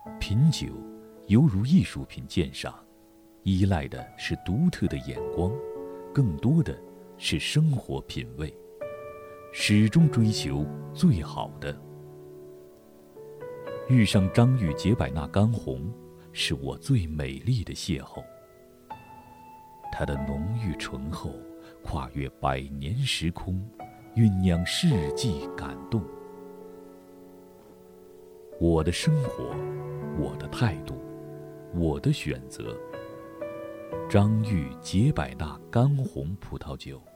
品酒犹如艺术品鉴赏，依赖的是独特的眼光，更多的是生活品味，始终追求最好的。遇上张裕洁百纳干红，是我最美丽的邂逅。它的浓郁醇厚，跨越100年时空，酝酿世纪感动。我的生活，我的态度，我的选择。张裕洁百纳干红葡萄酒。